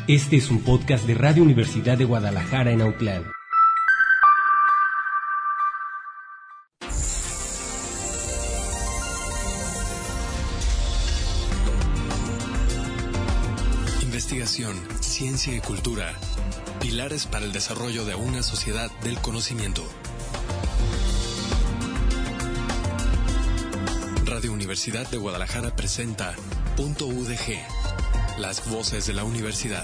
Este es un podcast de Radio Universidad de Guadalajara en Autlán. Investigación, ciencia y cultura. Pilares para el desarrollo de una sociedad del conocimiento. Radio Universidad de Guadalajara presenta Punto UDG, las voces de la universidad.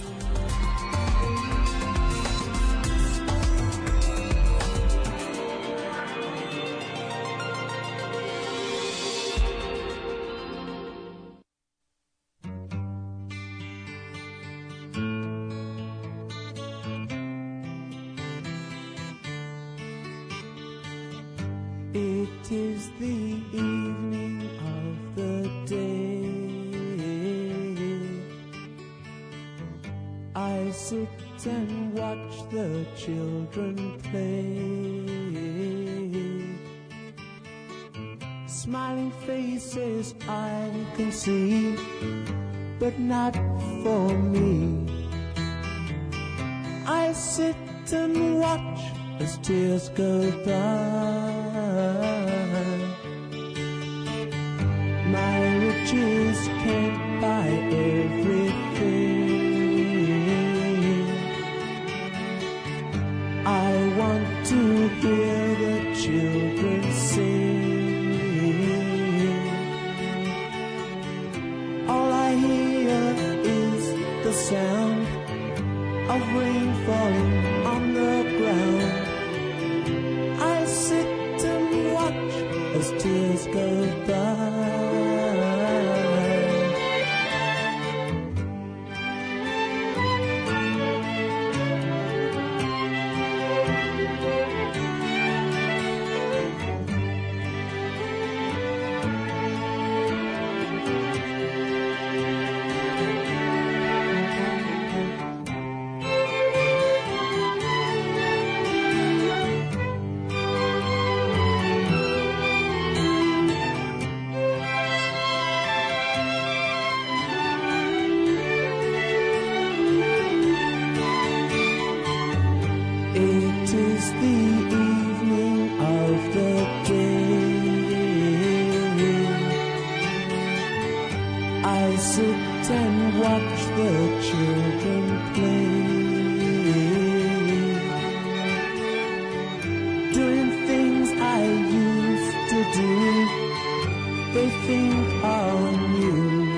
It is the evening of the day. I sit and watch the children play. Smiling faces I can see, but not for me. I sit and watch as tears go by. My riches can't buy everything. I want to hear the children sing. All I hear is the sound of rain falling on the ground. I sit and watch as tears go by. It is the evening of the day. I sit and watch the children play, doing things I used to do. They think are new.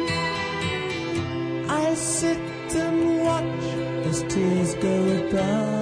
I sit and watch as tears go by.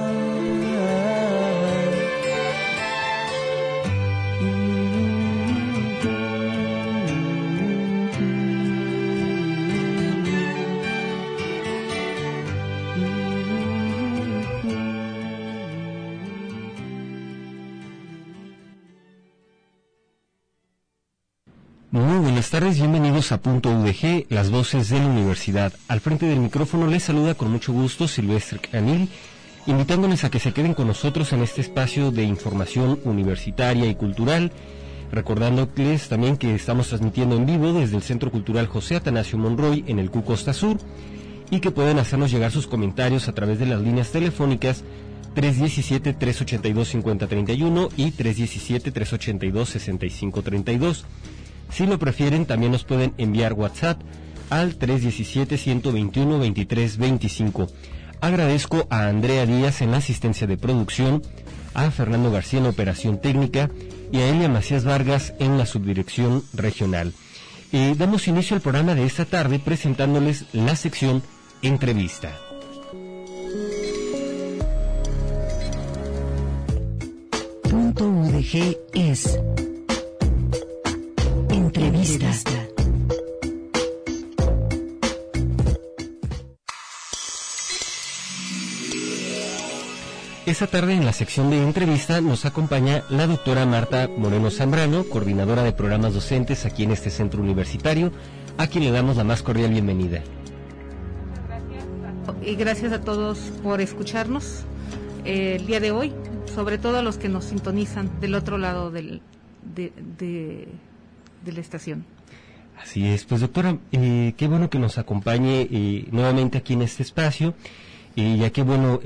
Muy buenas tardes, bienvenidos a Punto UDG, las voces de la universidad. Al frente del micrófono les saluda con mucho gusto Silvestre Canil, invitándoles a que se queden con nosotros en este espacio de información universitaria y cultural, recordándoles también que estamos transmitiendo en vivo desde el Centro Cultural José Atanasio Monroy en el Q Costa Sur, y que pueden hacernos llegar sus comentarios a través de las líneas telefónicas 317-382-5031 y 317-382-6532. Si lo prefieren, también nos pueden enviar WhatsApp al 317-121-2325. Agradezco a Andrea Díaz en la asistencia de producción, a Fernando García en la operación técnica y a Elia Macías Vargas en la subdirección regional. Damos inicio al programa de esta tarde presentándoles la sección Entrevista. Punto UDG es Entrevista. Esta tarde en la sección de entrevista nos acompaña la doctora Marta Moreno Zambrano, coordinadora de programas docentes aquí en este centro universitario, a quien le damos la más cordial bienvenida. Gracias y gracias a todos por escucharnos el día de hoy, sobre todo a los que nos sintonizan del otro lado de la estación. Así es, pues doctora, qué bueno que nos acompañe nuevamente aquí en este espacio, ya que bueno,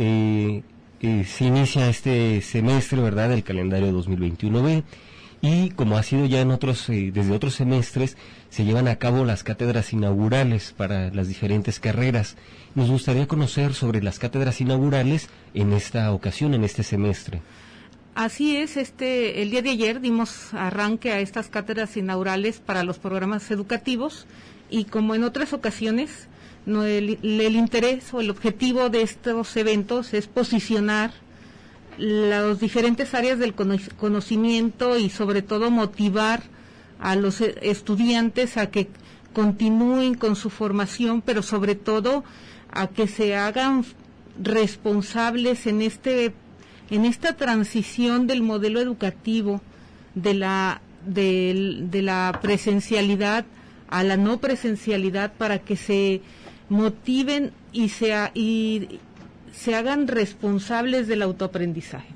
se inicia este semestre, ¿verdad?, del calendario 2021B, y como ha sido ya en otros, desde otros semestres, se llevan a cabo las cátedras inaugurales para las diferentes carreras. Nos gustaría conocer sobre las cátedras inaugurales en esta ocasión, en este semestre. Así es, el día de ayer dimos arranque a estas cátedras inaugurales para los programas educativos y como en otras ocasiones, el interés o el objetivo de estos eventos es posicionar las diferentes áreas del conocimiento y sobre todo motivar a los estudiantes a que continúen con su formación, pero sobre todo a que se hagan responsables en esta transición del modelo educativo de la presencialidad a la no presencialidad, para que se motiven y se hagan responsables del autoaprendizaje.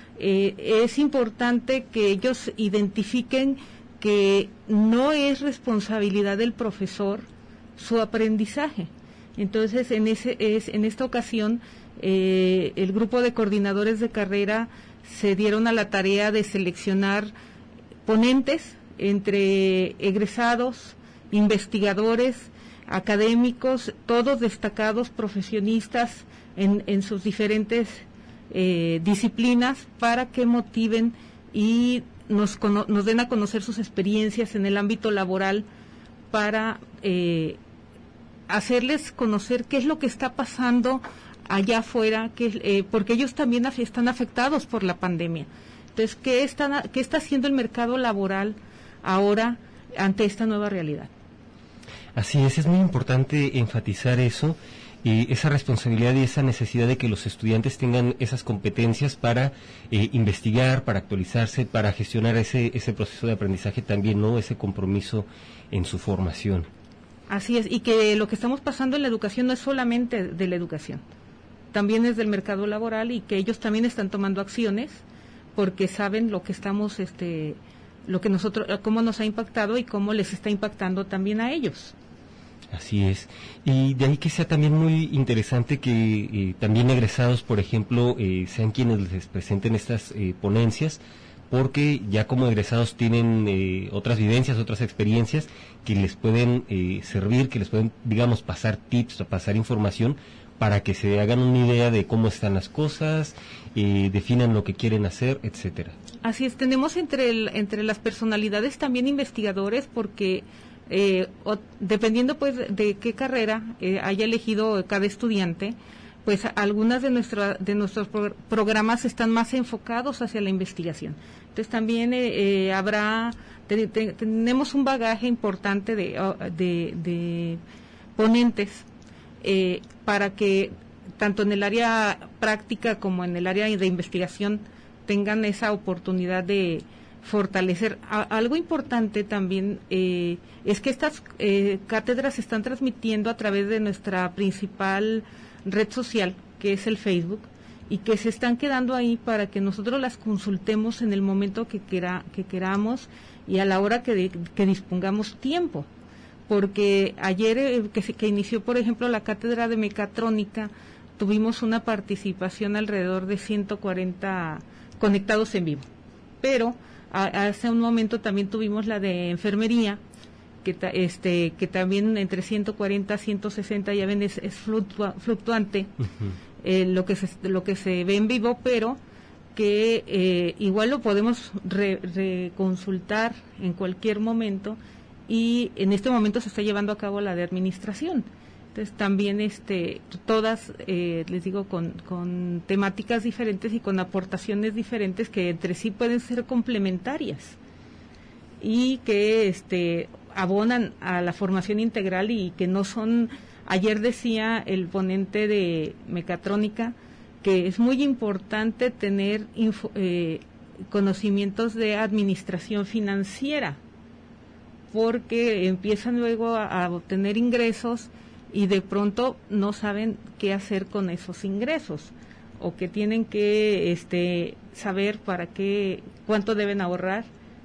Es importante que ellos identifiquen que no es responsabilidad del profesor su aprendizaje. Entonces, en esta ocasión, el grupo de coordinadores de carrera se dieron a la tarea de seleccionar ponentes entre egresados, investigadores, académicos, todos destacados profesionistas en sus diferentes disciplinas, para que motiven y nos den a conocer sus experiencias en el ámbito laboral, para hacerles conocer qué es lo que está pasando allá afuera, porque ellos también están afectados por la pandemia. Entonces, ¿qué está haciendo el mercado laboral ahora ante esta nueva realidad? Así es muy importante enfatizar eso, esa responsabilidad y esa necesidad de que los estudiantes tengan esas competencias para investigar, para actualizarse, para gestionar ese proceso de aprendizaje también, ¿no? Ese compromiso en su formación. Así es, y que lo que estamos pasando en la educación no es solamente de la educación, también es del mercado laboral, y que ellos también están tomando acciones porque saben lo que estamos, lo que nosotros, cómo nos ha impactado y cómo les está impactando también a ellos. Así es, y de ahí que sea también muy interesante que también egresados, por ejemplo, sean quienes les presenten estas ponencias, porque ya como egresados tienen otras vivencias, otras experiencias que les pueden servir, que les pueden, digamos, pasar tips o pasar información para que se hagan una idea de cómo están las cosas, definan lo que quieren hacer, etcétera. Así es, tenemos entre las personalidades también investigadores, porque dependiendo pues de qué carrera haya elegido cada estudiante, pues algunas de nuestros programas están más enfocados hacia la investigación. Entonces también tenemos un bagaje importante de ponentes para que tanto en el área práctica como en el área de investigación tengan esa oportunidad de fortalecer. Algo importante también es que estas cátedras se están transmitiendo a través de nuestra principal red social, que es el Facebook, y que se están quedando ahí para que nosotros las consultemos en el momento que queramos y a la hora que dispongamos tiempo. Porque ayer que inició, por ejemplo, la cátedra de mecatrónica, tuvimos una participación alrededor de 140 conectados en vivo, pero hace un momento también tuvimos la de enfermería, que también entre 140 a 160, ya ven, es fluctuante. Uh-huh. Lo que se ve en vivo, pero que igual lo podemos reconsultar en cualquier momento, y en este momento se está llevando a cabo la de administración. Entonces también todas, les digo, con temáticas diferentes y con aportaciones diferentes que entre sí pueden ser complementarias y que abonan a la formación integral, y que no son. Ayer decía el ponente de mecatrónica que es muy importante tener conocimientos de administración financiera, porque empiezan luego a obtener ingresos y de pronto no saben qué hacer con esos ingresos, o que tienen que saber cuánto deben ahorrar,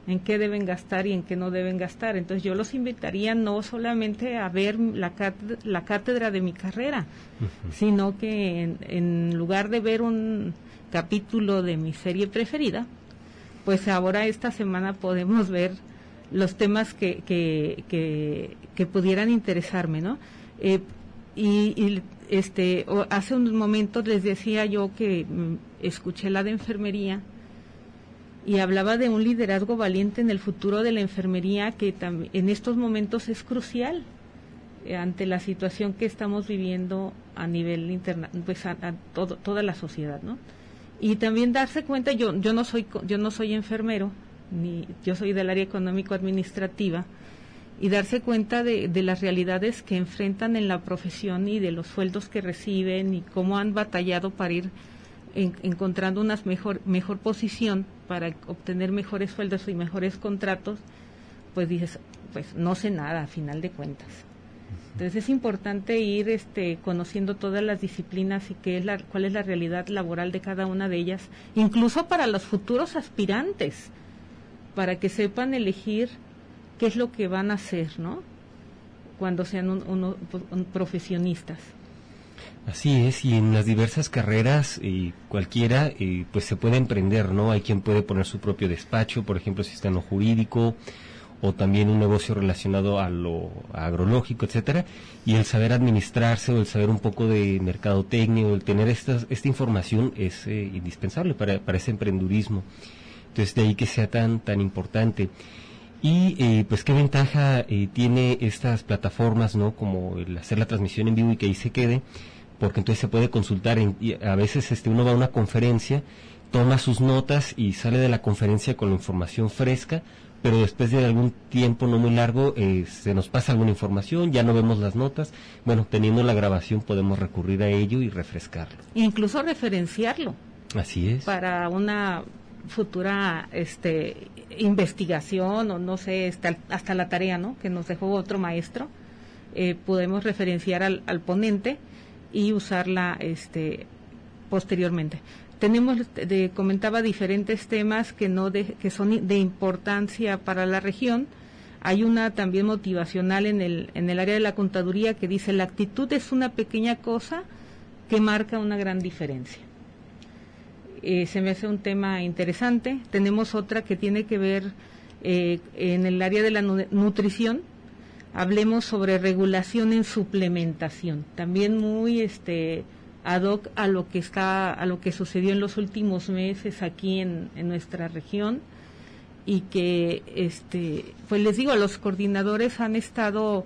en qué deben gastar y en qué no deben gastar. Entonces yo los invitaría no solamente a ver la cátedra de mi carrera, sino que en lugar de ver un capítulo de mi serie preferida, pues ahora esta semana podemos ver los temas que pudieran interesarme, ¿no? Hace unos momentos les decía yo que escuché la de enfermería y hablaba de un liderazgo valiente en el futuro de la enfermería que en estos momentos es crucial ante la situación que estamos viviendo a nivel internacional, pues a toda la sociedad, ¿no? Y también darse cuenta, yo no soy enfermero, ni yo soy del área económico-administrativa, y darse cuenta de las realidades que enfrentan en la profesión y de los sueldos que reciben y cómo han batallado para ir encontrando una mejor posición para obtener mejores sueldos y mejores contratos, pues dices, pues no sé nada a final de cuentas. Entonces es importante ir conociendo todas las disciplinas y cuál es la realidad laboral de cada una de ellas, incluso para los futuros aspirantes, para que sepan elegir qué es lo que van a hacer, ¿no? Cuando sean profesionistas. Así es, y en las diversas carreras, cualquiera, pues se puede emprender, ¿no? Hay quien puede poner su propio despacho, por ejemplo, si está en lo jurídico, o también un negocio relacionado a lo agrológico, etcétera, y el saber administrarse o el saber un poco de mercadotecnia o el tener esta información es indispensable para ese emprendurismo. Entonces, de ahí que sea tan importante. Y pues qué ventaja tiene estas plataformas, ¿no? Como el hacer la transmisión en vivo y que ahí se quede, porque entonces se puede consultar. Y a veces uno va a una conferencia, toma sus notas y sale de la conferencia con la información fresca, pero después de algún tiempo no muy largo se nos pasa alguna información, ya no vemos las notas. Bueno, teniendo la grabación podemos recurrir a ello y refrescarlo. Incluso referenciarlo. Así es. Para una futura investigación o no sé, hasta la tarea, ¿no? Que nos dejó otro maestro, podemos referenciar al ponente y usarla posteriormente. Comentaba diferentes temas que son de importancia para la región. Hay una también motivacional en el área de la contaduría que dice: la actitud es una pequeña cosa que marca una gran diferencia. Se me hace un tema interesante. Tenemos otra que tiene que ver en el área de la nutrición. Hablemos sobre regulación en suplementación, también muy ad hoc a lo que sucedió en los últimos meses aquí en nuestra región, y que pues les digo, los coordinadores han estado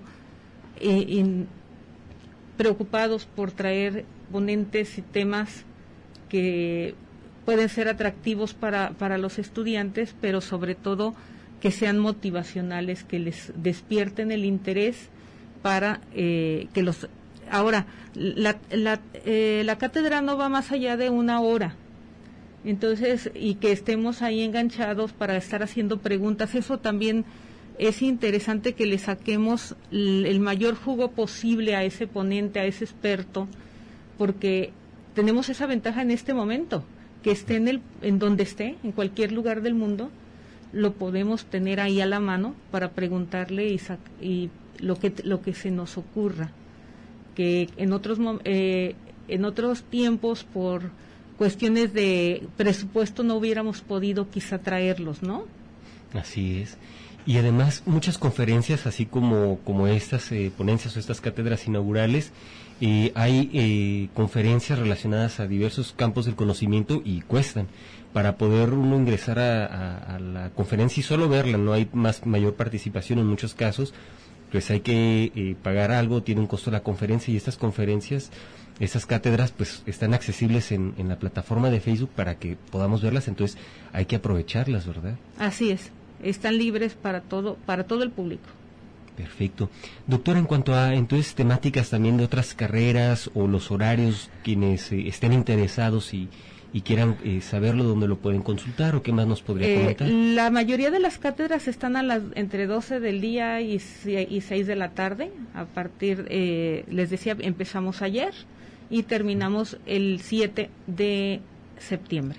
preocupados por traer ponentes y temas que pueden ser atractivos para los estudiantes, pero sobre todo que sean motivacionales, que les despierten el interés para que los... Ahora, la cátedra no va más allá de 1 hora, entonces, y que estemos ahí enganchados para estar haciendo preguntas. Eso también es interesante, que le saquemos el mayor jugo posible a ese ponente, a ese experto, porque tenemos esa ventaja en este momento, que esté en donde esté, en cualquier lugar del mundo, lo podemos tener ahí a la mano para preguntarle y lo que se nos ocurra, que en otros tiempos por cuestiones de presupuesto no hubiéramos podido quizá traerlos, ¿no? Así es. Y además muchas conferencias, así como estas ponencias o estas cátedras inaugurales, hay conferencias relacionadas a diversos campos del conocimiento y cuestan. Para poder uno ingresar a la conferencia y solo verla, no hay mayor participación en muchos casos, pues hay que pagar algo, tiene un costo la conferencia, y estas conferencias, estas cátedras, pues están accesibles en la plataforma de Facebook para que podamos verlas. Entonces hay que aprovecharlas, ¿verdad? Así es, están libres para todo el público. Perfecto. Doctora, en cuanto a entonces temáticas también de otras carreras o los horarios, quienes estén interesados y quieran saberlo, ¿dónde lo pueden consultar o qué más nos podría comentar? La mayoría de las cátedras están entre 12 del día y 6 de la tarde. A partir, les decía, empezamos ayer y terminamos el 7 de septiembre.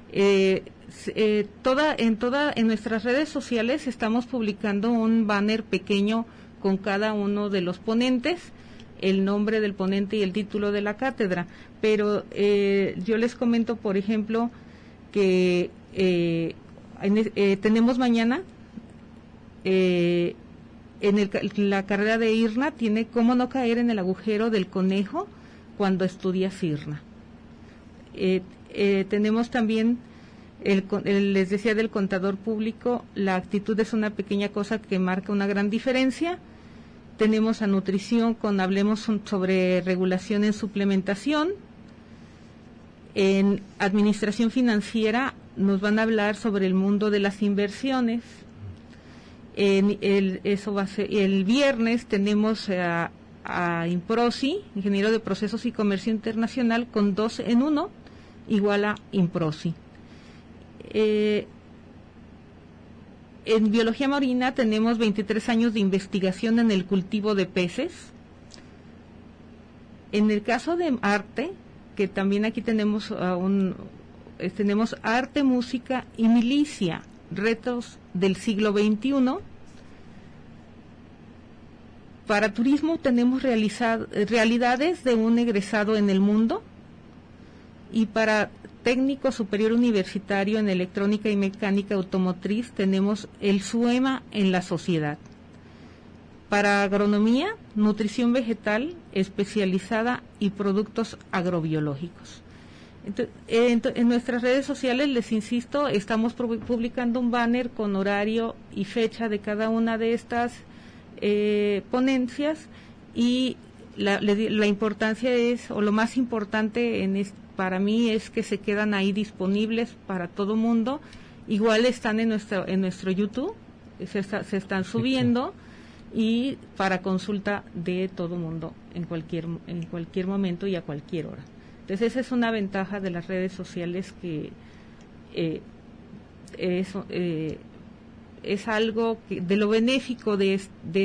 En nuestras redes sociales estamos publicando un banner pequeño con cada uno de los ponentes, el nombre del ponente y el título de la cátedra, pero yo les comento, por ejemplo, que tenemos mañana la carrera de IRNA, tiene cómo no caer en el agujero del conejo cuando estudias IRNA. Tenemos también, les decía, del contador público, la actitud es una pequeña cosa que marca una gran diferencia. Tenemos a nutrición con hablemos sobre regulación en suplementación. En administración financiera nos van a hablar sobre el mundo de las inversiones. Eso va a ser, el viernes tenemos a Improsi, ingeniero de procesos y comercio internacional, con 2 en 1, igual a Improsi. En biología marina tenemos 23 años de investigación en el cultivo de peces. En el caso de arte, que también aquí tenemos tenemos arte, música y milicia, retos del siglo XXI. Para turismo tenemos realidades de un egresado en el mundo, y para técnico superior universitario en electrónica y mecánica automotriz tenemos el SUEMA en la sociedad. Para agronomía, nutrición vegetal especializada y productos agrobiológicos. En nuestras redes sociales, les insisto, estamos publicando un banner con horario y fecha de cada una de estas ponencias, y la importancia es, o lo más importante para mí, es que se quedan ahí disponibles para todo mundo. Igual están en nuestro YouTube, se están subiendo, y para consulta de todo mundo en cualquier momento y a cualquier hora. Entonces esa es una ventaja de las redes sociales, que es algo de lo benéfico de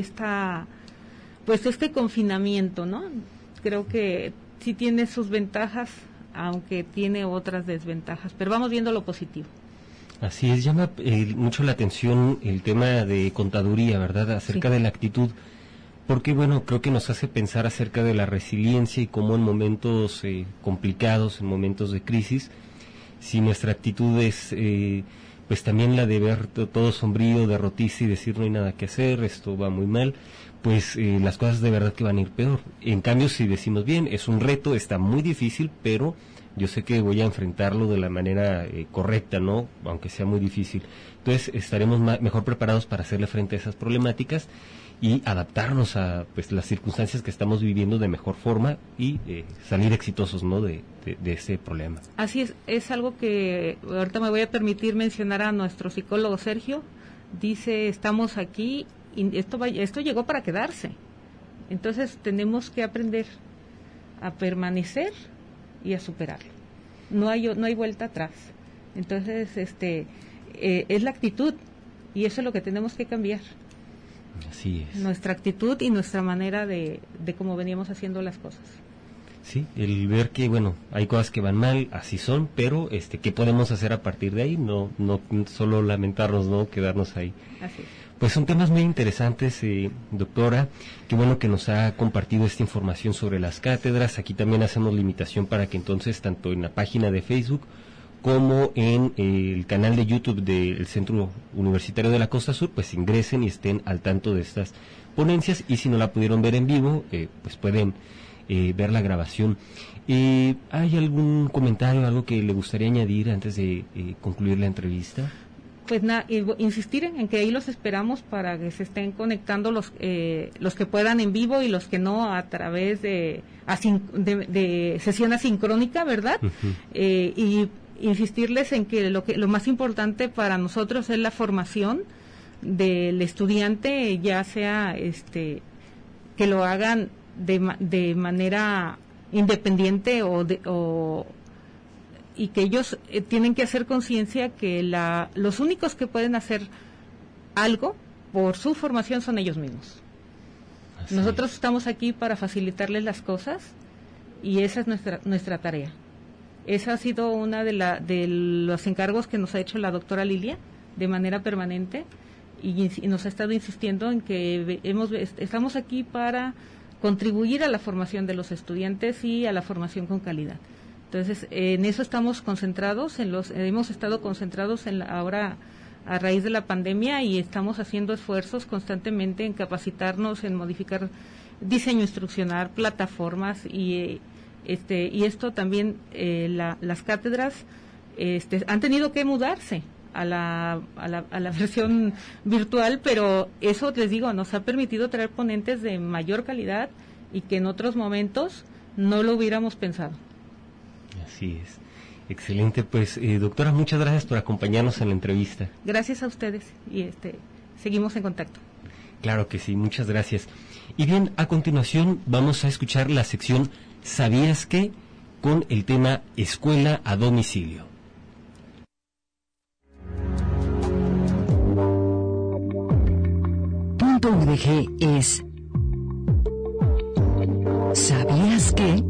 este confinamiento, ¿no? Creo que sí tiene sus ventajas, aunque tiene otras desventajas, pero vamos viendo lo positivo. Así es, llama mucho la atención el tema de contaduría, ¿verdad?, acerca de la actitud, porque bueno, creo que nos hace pensar acerca de la resiliencia y cómo en momentos complicados, en momentos de crisis, si nuestra actitud es pues también la de ver todo sombrío, derrotista y decir no hay nada que hacer, esto va muy mal, pues las cosas de verdad que van a ir peor. En cambio, si decimos bien, es un reto, está muy difícil, pero yo sé que voy a enfrentarlo de la manera correcta, ¿no?, aunque sea muy difícil. Entonces estaremos mejor preparados para hacerle frente a esas problemáticas y adaptarnos a pues las circunstancias que estamos viviendo de mejor forma y salir exitosos, ¿no?, de ese problema. Así es algo que ahorita me voy a permitir mencionar a nuestro psicólogo Sergio. Dice, estamos aquí y esto llegó para quedarse. Entonces tenemos que aprender a permanecer y a superarlo. No hay vuelta atrás. Entonces es la actitud, y eso es lo que tenemos que cambiar. Así es. Nuestra actitud y nuestra manera de cómo veníamos haciendo las cosas. Sí, el ver que, bueno, hay cosas que van mal, así son, pero ¿qué podemos hacer a partir de ahí? No solo lamentarnos, ¿no?, quedarnos ahí. Así es. Pues son temas muy interesantes, doctora. Qué bueno que nos ha compartido esta información sobre las cátedras. Aquí también hacemos la invitación para que entonces, tanto en la página de Facebook como en el canal de YouTube del Centro Universitario de la Costa Sur, pues ingresen y estén al tanto de estas ponencias, y si no la pudieron ver en vivo, pues pueden ver la grabación. ¿Hay algún comentario, algo que le gustaría añadir antes de concluir la entrevista? Pues insistir en que ahí los esperamos para que se estén conectando los que puedan en vivo, y los que no a través de sesión asincrónica, ¿verdad? Uh-huh. Y insistirles en que lo más importante para nosotros es la formación del estudiante, ya sea que lo hagan de manera independiente y que ellos tienen que hacer conciencia que los únicos que pueden hacer algo por su formación son ellos mismos. Así Nosotros estamos aquí para facilitarles las cosas, y esa es nuestra tarea. Esa ha sido una de los encargos que nos ha hecho la doctora Lilia de manera permanente y nos ha estado insistiendo en que estamos aquí para contribuir a la formación de los estudiantes y a la formación con calidad. Entonces, en eso estamos concentrados, hemos estado concentrados ahora a raíz de la pandemia y estamos haciendo esfuerzos constantemente en capacitarnos, en modificar diseño instruccional, plataformas y esto también las cátedras han tenido que mudarse a la versión virtual, pero eso, les digo, nos ha permitido traer ponentes de mayor calidad y que en otros momentos no lo hubiéramos pensado. Así es. Excelente, pues doctora, muchas gracias por acompañarnos en la entrevista. Gracias a ustedes y seguimos en contacto. Claro que sí, muchas gracias. Y bien, a continuación vamos a escuchar la sección ¿Sabías qué? Con el tema Escuela a Domicilio. Punto UDG es ¿sabías qué?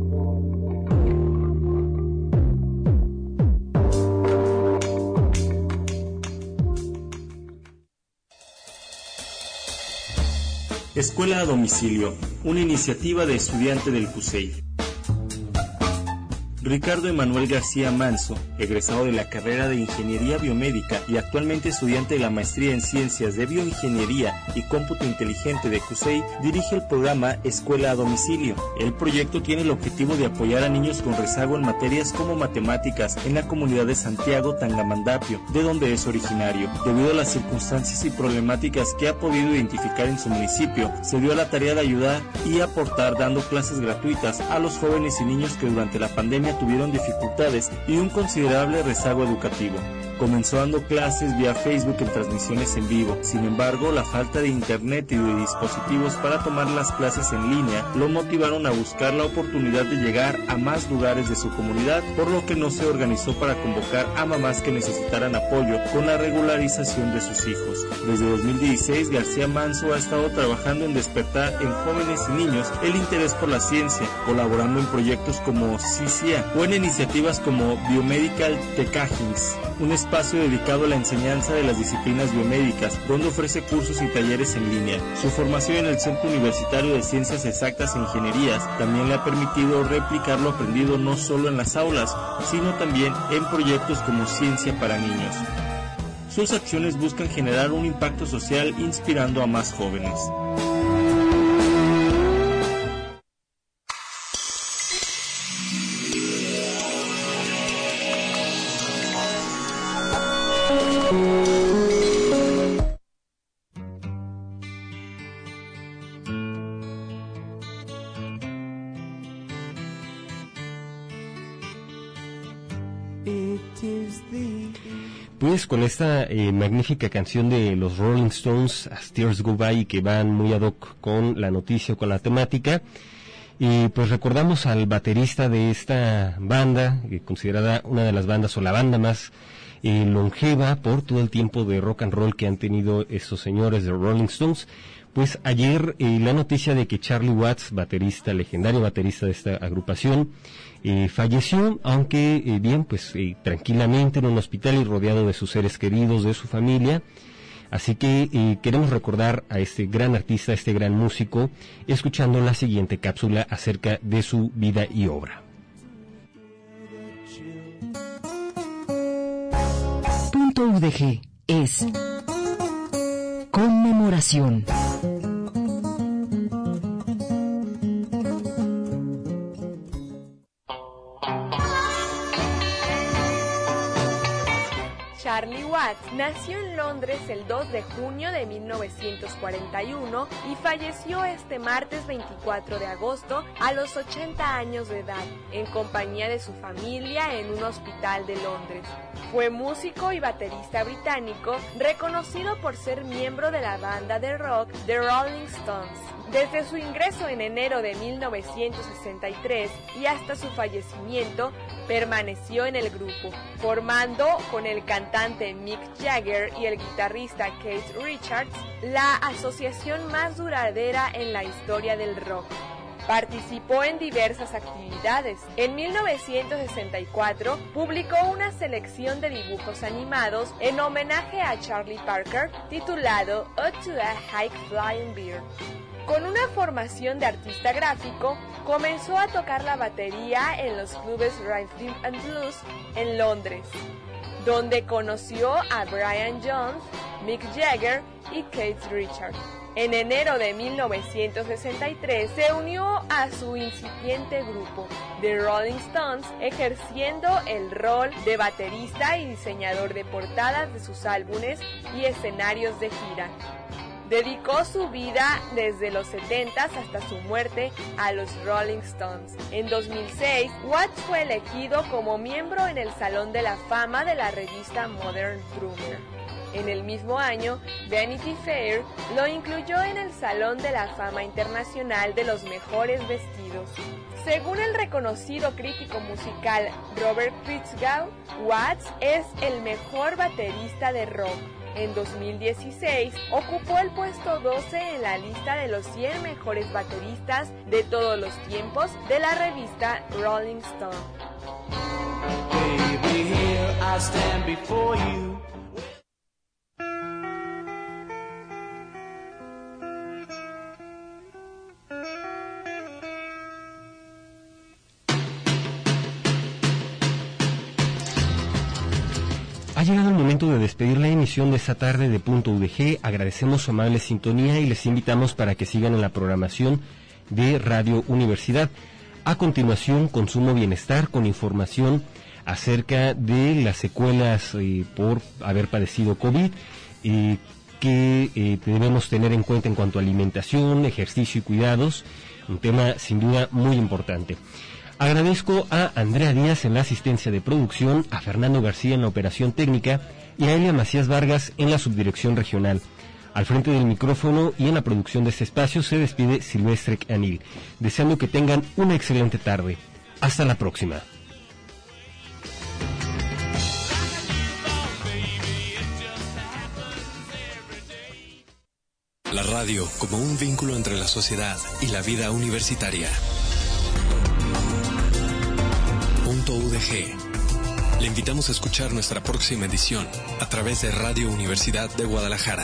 Escuela a Domicilio, una iniciativa de estudiante del CUSEI. Ricardo Emanuel García Manso, egresado de la carrera de Ingeniería Biomédica y actualmente estudiante de la Maestría en Ciencias de Bioingeniería y Cómputo Inteligente de CUSEI, dirige el programa Escuela a Domicilio. El proyecto tiene el objetivo de apoyar a niños con rezago en materias como matemáticas en la comunidad de Santiago Tangamandapio, de donde es originario. Debido a las circunstancias y problemáticas que ha podido identificar en su municipio, se dio a la tarea de ayudar y aportar dando clases gratuitas a los jóvenes y niños que durante la pandemia tuvieron dificultades y un considerable rezago educativo. Comenzó dando clases vía Facebook en transmisiones en vivo. Sin embargo, la falta de internet y de dispositivos para tomar las clases en línea lo motivaron a buscar la oportunidad de llegar a más lugares de su comunidad, por lo que no se organizó para convocar a mamás que necesitaran apoyo con la regularización de sus hijos. Desde 2016, García Manso ha estado trabajando en despertar en jóvenes y niños el interés por la ciencia, colaborando en proyectos como CICIA o en iniciativas como Biomedical Tecagins, un espacio dedicado a la enseñanza de las disciplinas biomédicas, donde ofrece cursos y talleres en línea. Su formación en el Centro Universitario de Ciencias Exactas e Ingenierías también le ha permitido replicar lo aprendido no solo en las aulas, sino también en proyectos como Ciencia para Niños. Sus acciones buscan generar un impacto social inspirando a más jóvenes. Pues con esta magnífica canción de los Rolling Stones, As Tears Go By, que van muy ad hoc con la noticia o con la temática, pues recordamos al baterista de esta banda, considerada una de las bandas o la banda más longeva por todo el tiempo de rock and roll que han tenido estos señores de Rolling Stones. Pues ayer la noticia de que Charlie Watts, baterista, legendario baterista de esta agrupación, falleció, aunque bien, pues tranquilamente en un hospital y rodeado de sus seres queridos, de su familia. Así que queremos recordar a este gran artista, a este gran músico, escuchando la siguiente cápsula acerca de su vida y obra. Punto UDG es conmemoración. Charlie Watts nació en Londres el 2 de junio de 1941 y falleció este martes 24 de agosto a los 80 años de edad, en compañía de su familia en un hospital de Londres. Fue músico y baterista británico, reconocido por ser miembro de la banda de rock The Rolling Stones. Desde su ingreso en enero de 1963 y hasta su fallecimiento, permaneció en el grupo, formando con el cantante Mick Jagger y el guitarrista Keith Richards la asociación más duradera en la historia del rock. Participó en diversas actividades. En 1964 publicó una selección de dibujos animados en homenaje a Charlie Parker titulado Ode to a High Flying Bird. Con una formación de artista gráfico, comenzó a tocar la batería en los clubes Rhythm and Blues en Londres, donde conoció a Brian Jones, Mick Jagger y Keith Richards. En enero de 1963 se unió a su incipiente grupo, The Rolling Stones, ejerciendo el rol de baterista y diseñador de portadas de sus álbumes y escenarios de gira. Dedicó su vida desde los 70s hasta su muerte a los Rolling Stones. En 2006, Watts fue elegido como miembro en el Salón de la Fama de la revista Modern Drummer. En el mismo año, Vanity Fair lo incluyó en el Salón de la Fama Internacional de los Mejores Vestidos. Según el reconocido crítico musical Robert Christgau, Watts es el mejor baterista de rock. En 2016, ocupó el puesto 12 en la lista de los 100 mejores bateristas de todos los tiempos de la revista Rolling Stone. Baby, here I stand before you. Ha llegado el momento de despedir la emisión de esta tarde de Punto UDG. Agradecemos su amable sintonía y les invitamos para que sigan en la programación de Radio Universidad. A continuación, Consumo Bienestar, con información acerca de las secuelas por haber padecido COVID, que debemos tener en cuenta en cuanto a alimentación, ejercicio y cuidados, un tema sin duda muy importante. Agradezco a Andrea Díaz en la asistencia de producción, a Fernando García en la operación técnica y a Elia Macías Vargas en la subdirección regional. Al frente del micrófono y en la producción de este espacio se despide Silvestre Anil, deseando que tengan una excelente tarde. Hasta la próxima. La radio como un vínculo entre la sociedad y la vida universitaria. Punto UDG. Le invitamos a escuchar nuestra próxima edición a través de Radio Universidad de Guadalajara.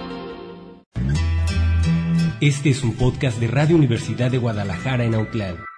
Este es un podcast de Radio Universidad de Guadalajara en Autlán.